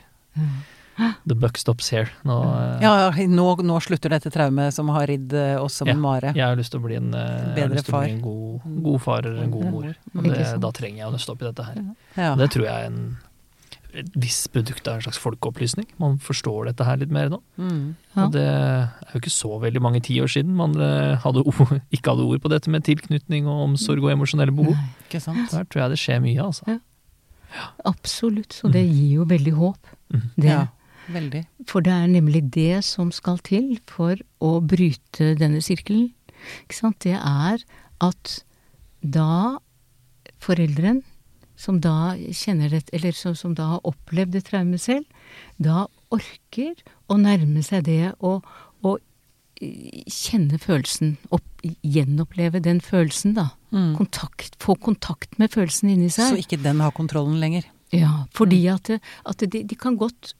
The buck stops here. Nå, uh, Ja, ja, nå, nå slutter dette traumet som har ridd eh, oss som Ja. en mare. Jeg har lyst til å bli en, uh, jeg har Bedre lyst til å bli far. en god, god far eller en god mor. Og Ikke det, sant? da trenger jeg å nøste opp i dette her. Ja. Og det tror jeg er en, et visst produkt av en slags folkeopplysning. Man forstår dette her litt mer nå. Mm. Ja. Og det er jo ikke så veldig mange tiår siden man eh, hadde ord, ikke hadde ord på dette med tilknytning og omsorg og emosjonelle behov. Nei, Ikke sant? Der tror jeg det skjer mye, altså. Ja. absolutt. Så det gir jo veldig håp. Mhm. Det. Ja, veldig. For det er nemlig det som skal til for å bryte denne sirkelen. Ikke sant? Det er at da foreldren som da kjenner det, eller som, som da har opplevd et traume selv, da orker å nærme seg det og, og kjenne følelsen, opp, gjenoppleve den følelsen da. Mm. Kontakt, få kontakt med følelsen inni seg. Så ikke den har kontrollen lenger. Ja, fordi at, at de, de kan godt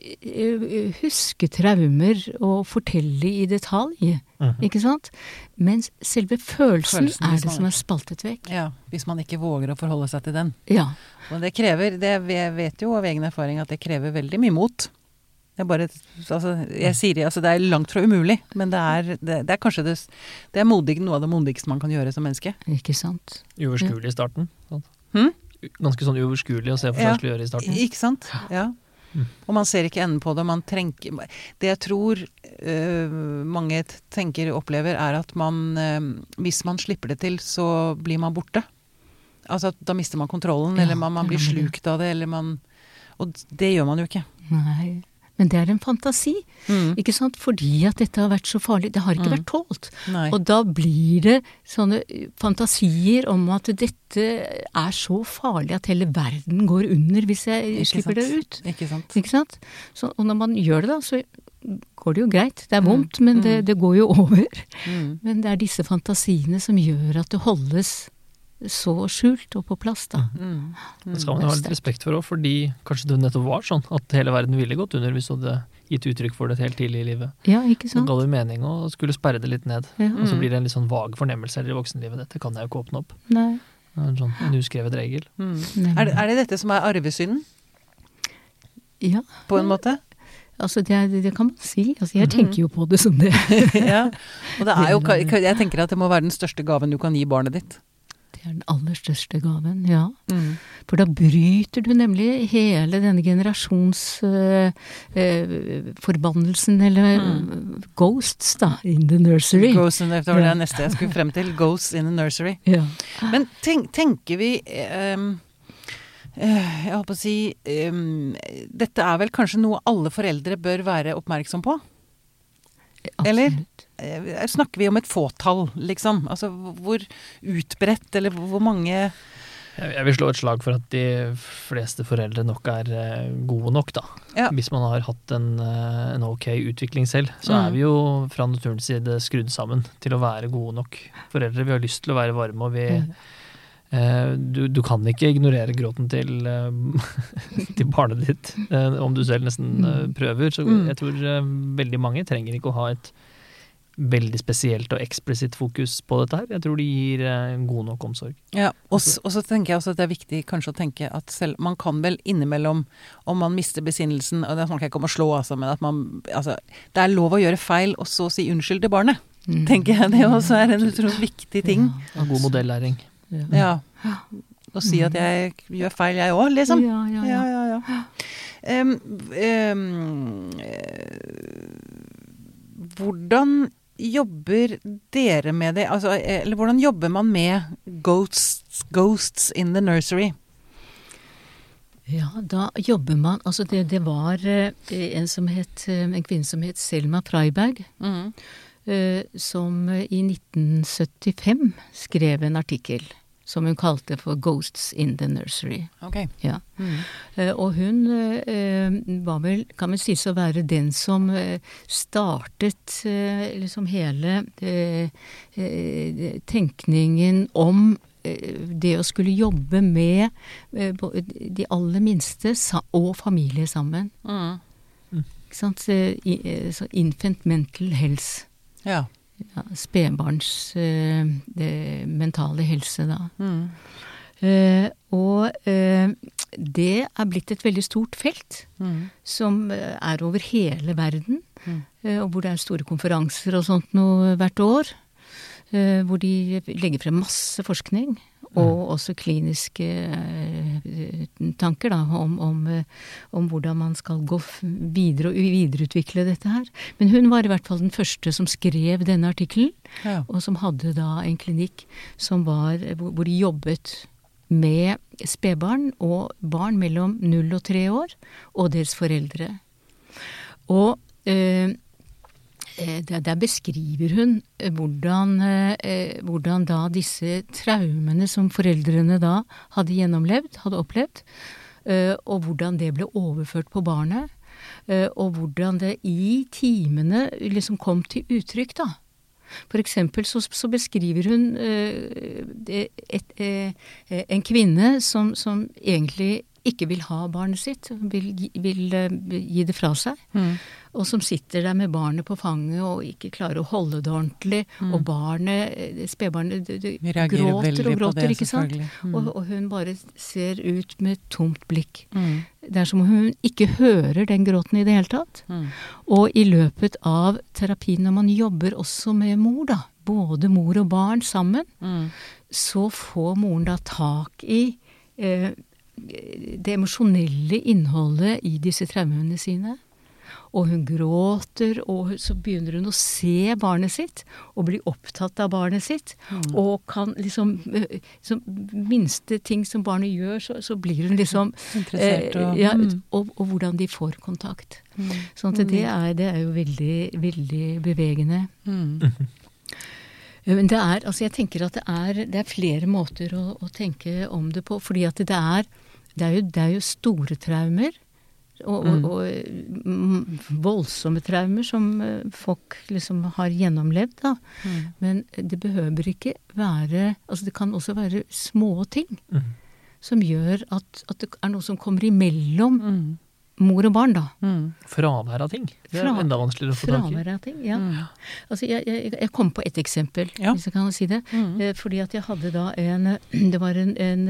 øh, huske traumer og fortelle i detalj, Mhm. ikke sant? Mens selve følelsen, Følelsen, er hvis det man som ikke- er spaltet vekk. Ja, hvis man ikke våger å forholde seg til den. Ja, Og det krever, det jeg vet jo av egen erfaring at det krever veldig mye mot. Det er bare, altså, jeg sier det, altså det er langt fra umulig, men det er, det, det er kanskje det, det er modig, noe av det modigste man kan gjøre som menneske. ikke sant? Uoverskuelig i starten. Sant? Hm? Ganske sånn uoverskuelig å se for seg Ja. skulle gjøre i starten. Ikke sant? Ja. Og man ser ikke enden på det. Man trenger, det jeg tror øh, mange t- tenker og opplever, er at man, øh, hvis man slipper det til, så blir man borte. Altså at da mister man kontrollen, Ja, eller man, man blir det er nemlig slukt av det, eller man, og det gjør man jo ikke. Nei. Men det er en fantasi, Mm. ikke sant? Fordi at dette har vært så farlig. Det har ikke vært tålt. Nei. Og da blir det sånne fantasier om at dette er så farlig at hele verden går under hvis jeg Ikke slipper sant? det ut. Ikke sant? Ikke sant? Så, og når man gjør det da, så går det jo greit. Det er vondt, Mm. men det, det går jo over. Mm. Men det er disse fantasiene som gjør at det holdes så skjult og på plass da. Mm. Det skal man jo ha litt respekt for også, fordi kanskje det nettopp var sånn at hele verden ville gått under hvis du hadde gitt uttrykk for det helt tidlig i livet. Ja, ikke Så sant? ga det mening å skulle sperre det litt ned. Ja. Og så blir det en litt sånn vag fornemmelse eller i voksenlivet. Dette kan jeg jo ikke åpne opp. Nei. En sånn en uskrevet regel. Mm. Nei. Er, det, er det dette som er arvesynden, Ja, på en måte? altså det, er- det kan man si. Altså jeg tenker jo på det som det. Ja. Og det er jo, jeg tenker at det må være den største gaven du kan gi barnet ditt. Det er den aller største gaven, ja. Mm. For da bryter du nemlig hele denne generasjons eh, eh, forbannelsen, eller Mm. ghosts da, in the nursery. Ghosts in, det var det Ja. neste jeg skulle frem til. Ghosts in the nursery. Ja. Men tenk, tenker vi ehm, eh, Jeg holdt på å si ehm, Dette er vel kanskje noe alle foreldre bør være oppmerksom på? Eller? Absolutt. Eh, Snakker vi om et fåtall, liksom? Altså hvor utbredt, eller hvor mange Jeg jeg vil slå et slag for at de fleste foreldre nok er eh, gode nok, da. Ja. Hvis man har hatt en, eh, en ok utvikling selv, så Mm. er vi jo fra naturens side skrudd sammen til å være gode nok foreldre. Vi har lyst til å være varme, og vi Ja. eh, du, du kan ikke ignorere gråten til, eh, til barnet ditt, eh, om du selv nesten eh, prøver. Så Mm. jeg tror eh, veldig mange trenger ikke å ha et veldig spesielt og eksplisitt fokus på dette her. Jeg tror de gir eh, god nok omsorg. Ja, og s- og så tenker jeg også at det er viktig kanskje å tenke at selv, man kan vel innimellom, om man mister besinnelsen, og det snakker jeg ikke om å slå altså, men at man, altså, det er lov å gjøre feil og så si unnskyld til barnet, Mm. tenker jeg. Det også er en utrolig viktig ting. Ja, Og god modellæring. Ja. Ja. Og si at jeg gjør feil jeg også, liksom. Ja, ja, Ja, ja. ja, ja. Um, um, eh, hvordan jobber dere med det? Altså, eller hvordan jobber man med ghosts, ghosts in the nursery? Ja, da jobber man, altså det, det var eh, en som het, eh, en kvinne som het Selma Freiberg, Mm. eh, som eh, i nitten syttifem skrev en artikkel som hun kalte for Ghosts in the Nursery. Ok. Ja. Mm. Eh, og hun eh, var vel, kan man si, så være den som eh, startet eh, liksom hele eh, eh, tenkningen om eh, det å skulle jobbe med eh, bo- de aller minste sa- og familie sammen. Mm. Ikke sant? Eh, i- eh, Så infant mental health. Ja. Ja, spedbarns eh, det mentale helse, da. Mm. Eh, og eh, det er blitt et veldig stort felt, Mm. som eh, er over hele verden, Mm. eh, og hvor det er store konferanser og sånt noe hvert år, eh, hvor de legger frem masse forskning, og også kliniske eh, tanker da, om, om, eh, om hvordan man skal gå f- videre og videreutvikle dette her. Men hun var i hvert fall den første som skrev denne artikkelen, Ja. og som hadde da en klinikk som var, hvor hvor de jobbet med spedbarn og barn mellom null og tre år, og deres foreldre. Og eh, eh, der, der beskriver hun eh, hvordan, eh, hvordan da disse traumene som foreldrene da hadde gjennomlevd, hadde opplevd, eh, og hvordan det ble overført på barnet, eh, og hvordan det i timene liksom kom til uttrykk da. For eksempel så, så beskriver hun eh, det- et, eh, en kvinne som, som egentlig ikke vil ha barnet sitt, vil, gi- vil eh, gi det fra seg, Mm. og som sitter der med barnet på fanget og ikke klarer å holde det ordentlig, og barnet, eh, spedbarnet, det- det Vi reagerer gråter veldig og på gråter, det, ikke sant? selvfølgelig. Mm. Og, og hun bare ser ut med et tomt blikk. Mm. Det er som om hun ikke hører den gråten i det hele tatt. Mm. Og i løpet av terapien, når man jobber også med mor da, både mor og barn sammen, Mm. så får moren da tak i eh, det emosjonelle innholdet i disse traumene sine. og hun gråter, og så begynner hun å se barnet sitt, og bli opptatt av barnet sitt, mm. og kan liksom, liksom, minste ting som barnet gjør, så, så blir hun liksom, interessert, og, eh, ja, mm. og, og hvordan de får kontakt. Mm. Sånn at det er, det er jo veldig, veldig bevegende. Mm. Men det er, altså jeg tenker at det er, det er flere måter å, å tenke om det på, fordi at det er, det er, jo, det er jo store traumer, og, mm. og, og voldsomme traumer som folk liksom har gjennomlevd, da. Mm. Men det behøver ikke være, altså det kan også være små ting, mm. som gjør at, at det er noe som kommer imellom mm. mor og barn, da. Mm. Fravær av ting. Det er Fra, enda vanskeligere å få tak i. Fravær av ting, ja. Mm. Altså, jeg, jeg, jeg kom på et eksempel, ja. hvis jeg kan si det. Mm. Eh, fordi at jeg hadde da en, det var en, en,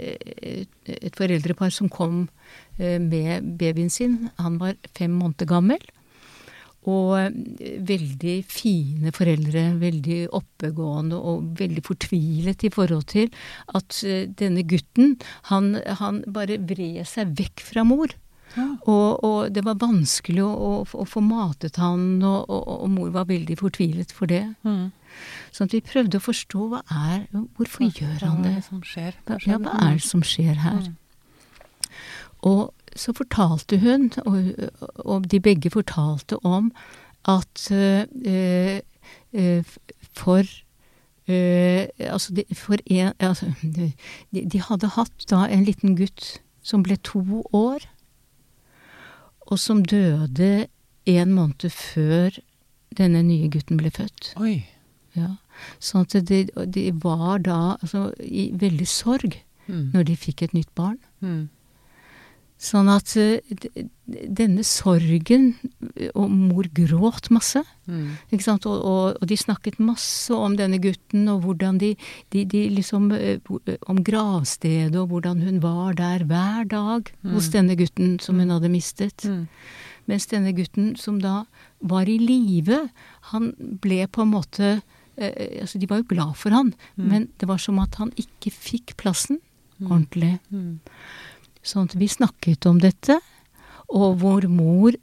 et foreldrepar som kom eh, med babyen sin. Han var fem måneder gammel. Og veldig fine foreldre, veldig oppegående og veldig fortvilet i forhold til at uh, denne gutten, han, han bare vred seg vekk fra mor. Ja. Og, og det var vanskelig å, å, å få matet han, og, og, og mor var veldig fortvilet for det. Mm. Så at vi prøvde å forstå hva er, hvorfor hva, gjør han det? Hva er det som skjer? Hva, ja, hva er det som skjer her? Mm. Og så fortalte hun, og, og de begge fortalte om at uh, uh, for uh, altså, de, for en, altså de, de hadde hatt da en liten gutt som ble to år, og som døde en måned før denne nye gutten ble født. Oi. Ja. Sånn at de, de var da altså, i veldig sorg mm. når de fikk et nytt barn. Mm. Sånn at denne sorgen, og mor gråt masse, mm. ikke sant? Og, og, og de snakket masse om denne gutten, og hvordan de, de, de liksom, om gravstedet, og hvordan hun var der hver dag mm. hos denne gutten som hun hadde mistet. Mm. Mens denne gutten som da var i live, han ble på en måte, eh, altså de var jo glad for han, mm. men det var som at han ikke fikk plassen mm. ordentlig. Mm. Sånn at vi snakket om dette, og vår mor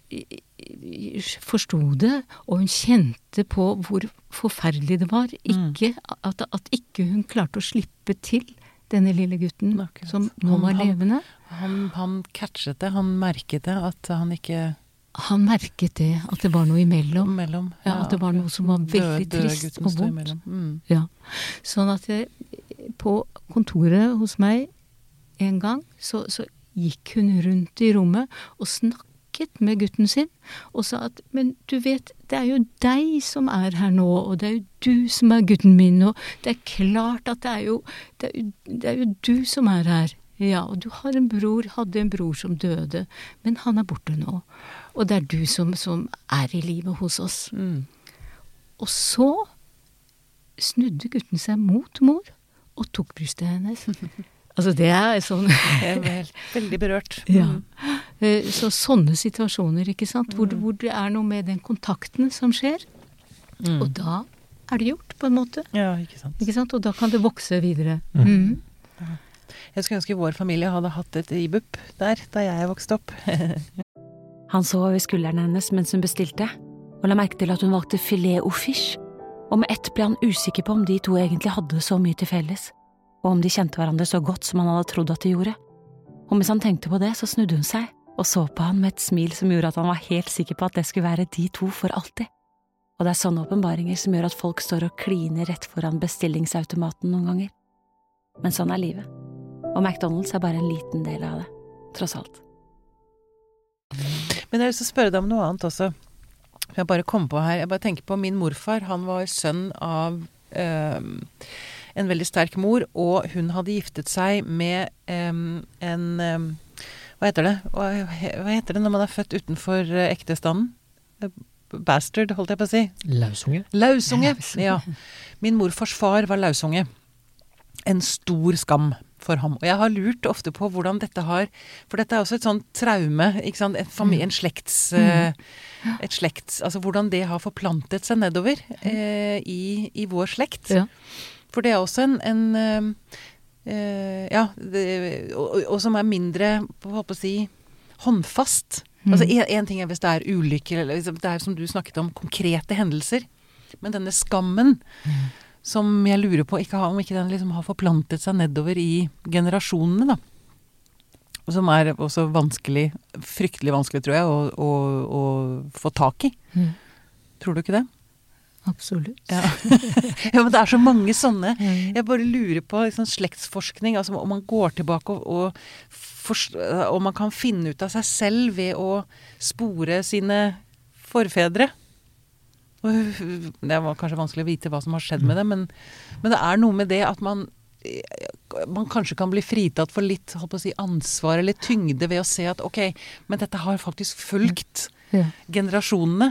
forstod det, og hun kjente på hvor forferdelig det var. Ikke, at, at ikke hun klarte å slippe til denne lille gutten Akkurat. Som nå var han, levende. Han, han catchet det, han merket det, at han ikke... Han merket det, at det var noe imellom. Mellom, ja, ja, at det var noe som var veldig død, trist og vondt. Mm. Ja. Sånn at det, på kontoret hos meg en gang, så, så gikk hun rundt i rommet og snakket med gutten sin, og sa at, men du vet, det er jo deg som er her nå, og det er jo du som er gutten min, og det er klart at det er jo, det er jo, det er jo du som er her. Ja, og du har en bror, hadde en bror som døde, men han er borte nå, og det er du som, som er i livet hos oss. Mm. Og så snudde gutten seg mot mor, og tok brystet hennes. Altså det er sånn... Jeg er veldig berørt. Ja. Så sånne situasjoner, ikke sant? Hvor, hvor det er noe med den kontakten som skjer. Mm. Og da er det gjort, på en måte. Ja, ikke sant. Ikke sant? Og da kan det vokse videre. Mm. Mm. Ja. Jeg skulle ønske vår familie hadde hatt et I B U P der, da jeg vokste opp. Han så over skulderen hennes mens hun bestilte, og la merke til at hun valgte filet au fish. Og med ett ble han usikker på om de to egentlig hadde så mye til felles. Og om de kjente hverandre så godt som han hadde trodd at de gjorde. Og mens han tenkte på det, så snudde hun seg, og så på han med et smil som gjorde at han var helt sikker på at det skulle være de to for alltid. Og det er sånne åpenbaringer som gjør at folk står og kliner rett foran bestillingsautomaten noen ganger. Men sånn er livet. Og McDonald's er bare en liten del av det, tross alt. Men jeg har lyst til å spørre deg om noe annet også. Jeg bare kom på her, jeg bare tenker på min morfar, han var sønn av... Øh, en veldig sterk mor, og hun hadde giftet seg med um, en, um, hva heter det? Hva, hva heter det når man er født utenfor uh, ektestanden? Bastard, holdt jeg på å si. Lausunge. Lausunge, ja. Min morfars far var lausunge. En stor skam for ham. Og jeg har lurt ofte på hvordan dette har, for dette er også et sånt traume, ikke sant? En, familie, en slekts... Uh, et slekts, altså hvordan det har forplantet seg nedover uh, i, i vår slekt. Ja. For det er også en, en uh, ja, det, og, og som er mindre, hva på å si, håndfast. Altså en, en ting er hvis det er ulykker, eller liksom, det er som du snakket om, konkrete hendelser. Men denne skammen, mm. som jeg lurer på, ikke har, om ikke den liksom har forplantet seg nedover i generasjonene, da. Som er også vanskelig, fryktelig vanskelig, tror jeg, å, å, å få tak i. Mm. Tror du ikke det? Absolutt. Ja. Ja, men det er så mange sånne. Jeg bare lurer på liksom, slektsforskning, altså om man går tilbake og, og, forst- og man kan finne ut av seg selv ved å spore sine forfedre. Det var kanskje vanskelig å vite hva som har skjedd med det, men, men det er noe med det at man, man kanskje kan bli fritatt for litt, holdt på å si, ansvar eller tyngde ved å se at ok, men dette har faktisk fulgt ja. generasjonene.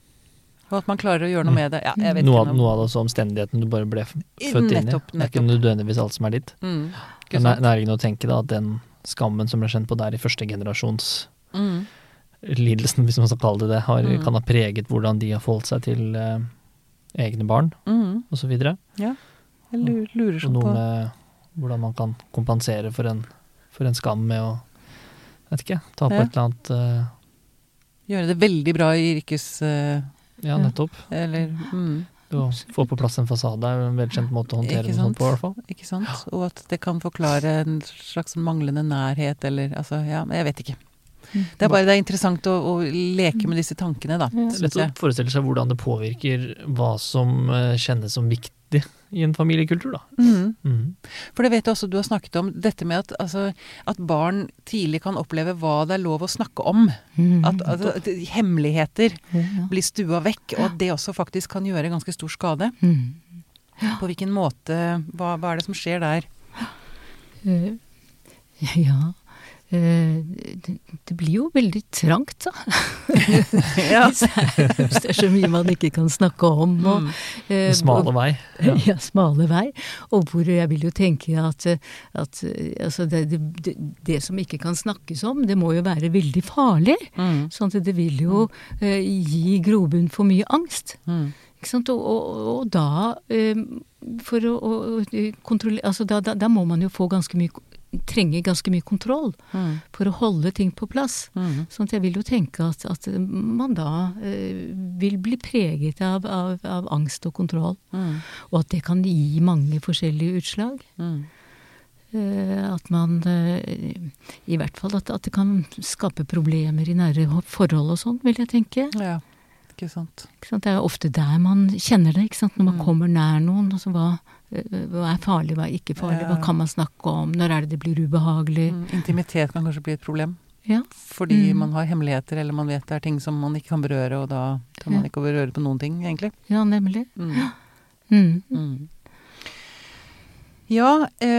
Og at man klarer å gjøre noe med det. Ja, jeg vet noe, ikke av, noe av det også omstendigheten du bare ble født inn i. Nettopp, Det er ikke nødvendigvis alt som er ditt. Mm, Men det er ikke noe å tenke da, at den skammen som ble kjent på der i første generasjons mm. lidelsen, hvis man skal kalle det det, har, mm. kan ha preget hvordan de har forholdt seg til eh, egne barn, mm. og så videre. Ja, jeg lurer sånn på. Og noe med hvordan man kan kompensere for en, for en skam med å, vet ikke, ta på ja. et eller annet... Eh, Gjøre det veldig bra i yrkes... Eh, Ja, nettopp. Eller, mm. Å få på plass en fasade er jo en velkjent måte å håndtere det sånn på, i hvert fall. Ikke sant? Og at det kan forklare en slags manglende nærhet, eller, altså, ja, jeg vet ikke. Det er bare det er interessant å, å leke med disse tankene, da. Ja. Lett å forestille seg hvordan det påvirker hva som kjennes som viktig i en familiekultur, da. Mm. Mm. For det vet jeg også, du har snakket om dette med at, altså, at barn tidlig kan oppleve hva det er lov å snakke om. Mm. At, at, at hemmeligheter mm. blir stua vekk, og at det også faktisk kan gjøre ganske stor skade. Mm. Ja. På hvilken måte, hva, hva er det som skjer der? Uh, ja... Uh, det, det blir jo veldig trangt, da. Ja. Hvis det er så mye man ikke kan snakke om. Og, uh, smale vei. Ja. ja, smale vei. Og hvor jeg vil jo tenke at, at altså det, det, det som ikke kan snakkes om, det må jo være veldig farlig. Mm. Sånn at det vil jo uh, gi grobunn for mye angst. Mm. Ikke sant? Og, og, og da, uh, for å, å kontrollere, altså da, da, da må man jo få ganske mye trenger ganske mye kontroll mm. for å holde ting på plass. Mm. Sånn at jeg vil jo tenke at, at man da eh, vil bli preget av, av, av angst og kontroll. Mm. Og at det kan gi mange forskjellige utslag. Mm. Eh, at man, eh, i hvert fall at, at det kan skape problemer i nære forhold og sånn, vil jeg tenke. Ja, ikke sant. Ikke sant? Det er ofte der man kjenner det, ikke sant? Når man mm. kommer nær noen, altså hva hva er farlig, hva er ikke farlig, ja. Hva kan man snakke om, når er det det blir ubehagelig. Mm, intimitet kan kanskje bli et problem. Ja. Fordi mm. man har hemmeligheter, eller man vet det er ting som man ikke kan berøre, og da kan man ja. ikke berøre på noen ting, egentlig. Ja, nemlig. Mm. Ja. Mm. Mm. Ja,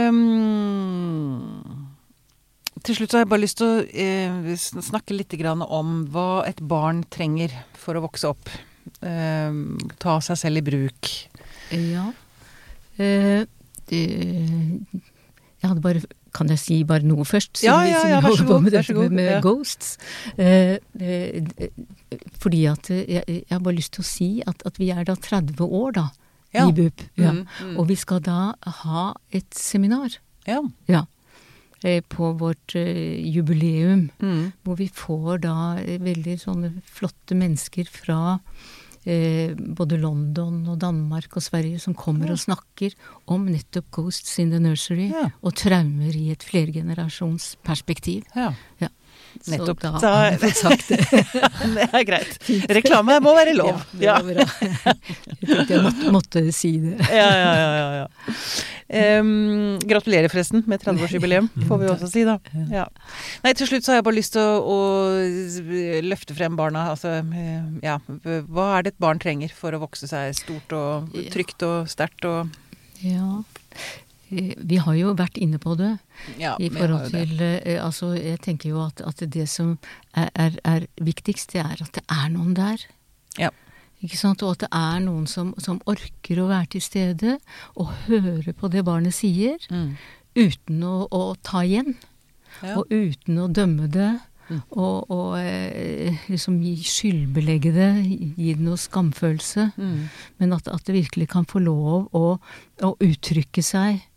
um, til slutt så har jeg bare lyst til å uh, snakke litt grann om hva et barn trenger for å vokse opp. Uh, ta seg selv i bruk. Ja. Uh, uh, jeg hadde bare, kan jeg si bare noe først? Ja, ja, ja, vær så god. Med, vær så god. med Ja. ghosts. Uh, uh, fordi at uh, jeg, jeg har bare lyst til å si at, at vi er da tretti år da, ja. i B U P. Ja. Mm, mm. Og vi skal da ha et seminar. Ja. Ja. Uh, på vårt uh, jubileum, Mm. hvor vi får da uh, veldig sånne flotte mennesker fra Eh, både London og Danmark og Sverige som kommer ja. og snakker om nettopp Ghosts in the Nursery Ja. og traumer i et flergenerasjonsperspektiv. Ja. Ja. Nettopp. Så da Da- har jeg fått sagt det. Det er greit. Reklame må være lov. Ja, det var bra. Jeg tenkte jeg måtte, måtte si det. Ja, ja, ja, ja, ja. Um, gratulerer forresten med tretti-årsjubileum, får vi også si da. Ja. Nei, til slutt så har jeg bare lyst til å, å løfte frem barna. Altså, eh, ja, hva er det et barn trenger for å vokse seg stort og trygt og sterkt og... Ja, Eh, vi har jo vært inne på det. Ja, I vi forhold har jo til, eh, altså jeg tenker jo at, at det som er, er, er viktigst, det er at det er noen der. Ja. Ikke sant? Og at det er noen som, som orker å være til stede og høre på det barnet sier, Mm. uten å, å ta igjen, Ja. og uten å dømme det, Mm. og, og eh, liksom gi skyldbelegge det, gi det noe skamfølelse, Mm. men at, at det virkelig kan få lov å, å uttrykke seg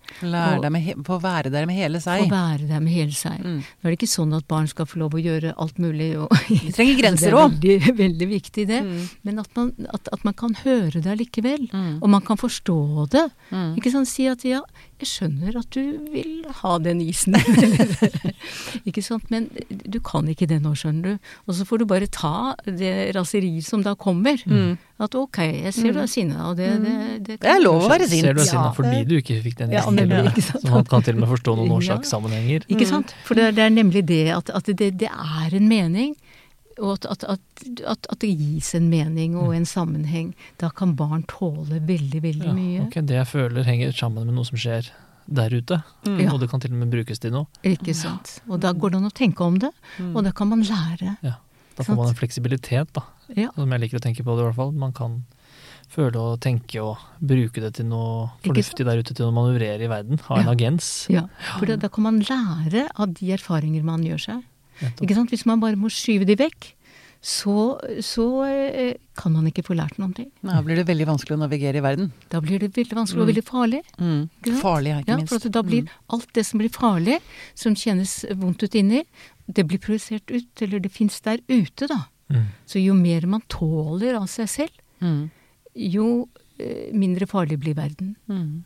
Lære Og- deg med, he- få være der med hele Få seg. være der med hele seg. Mm. Nå er det ikke sånn at barn skal få lov å gjøre alt mulig. Og De trenger grenser det er også. veldig, veldig viktig det. Mm. Men at man, at, at man kan høre det likevel. Mm. Og man kan forstå det. Mm. Ikke sant? Si at ja, jeg skjønner at du vil ha den isen. Ikke sant? Men du kan ikke det nå, skjønner du. Og så får du bare ta det raseri som da kommer. Mm. At ok, jeg ser du er sinna, og det, det, det Det er lov å være Ser sint. du er sinna Ja. fordi du ikke fikk den Ja, isen nemlig, til, ikke sant? så man kan til og med forstå noen Ja. årsakssammenhenger. Ikke sant? For det, det er nemlig det at, at det, det er en mening, og at, at, at, at, at det gis en mening og en sammenheng. Da kan barn tåle veldig, veldig Ja, mye. ok, det jeg føler henger sammen med noe som skjer der ute, Ja. og det kan til og med brukes til noe. Ikke sant? Og da går det an å tenke om det, og da kan man lære. Ja. Da får man en fleksibilitet, da, Ja. som jeg liker å tenke på det i hvert fall. Man kan føle og tenke og bruke det til noe Ikke fornuftig der ute, til å manøvrere i verden. Ha en Ja. agens. Ja, for da, da kan man lære av de erfaringer man gjør seg. Nettopp. Ikke sant? Hvis man bare må skyve de vekk, så, så eh, kan man ikke få lært noen ting. Da blir det veldig vanskelig å navigere i verden. Da blir det veldig vanskelig og veldig farlig. Mm. Ikke sant? Farlig, ja, ikke Ja, minst. for at da blir alt det som blir farlig, som kjennes vondt ut inni, det blir projisert ut, eller det finnes der ute, da. Mm. Så jo mer man tåler av seg selv, Mm. jo eh, mindre farlig blir verden. Mm.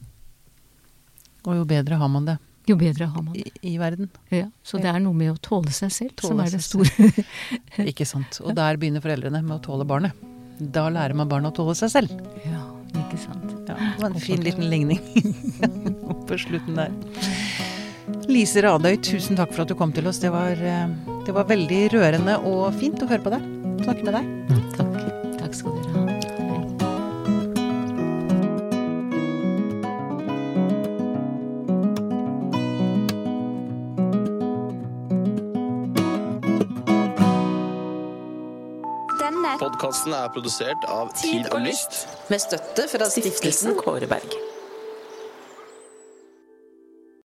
Og jo bedre har man det Jo bedre har man det. i, i verden. Ja, så det er noe med å tåle seg selv Tåle som er det seg store. Ikke sant. Og der begynner foreldrene med å tåle barnet. Da lærer man barnet å tåle seg selv. Ja, ikke sant. Ja, det var en fin liten ligning på slutten der. Lise Radøy, tusen takk for at du kom til oss. Det var, eh, det var veldig rørende og fint å høre på deg. Snakke med deg. Takk. Takk skal dere ha. Hei. Podkasten er produsert av Tid og Lyst. Med støtte fra stiftelsen Kåre Berg.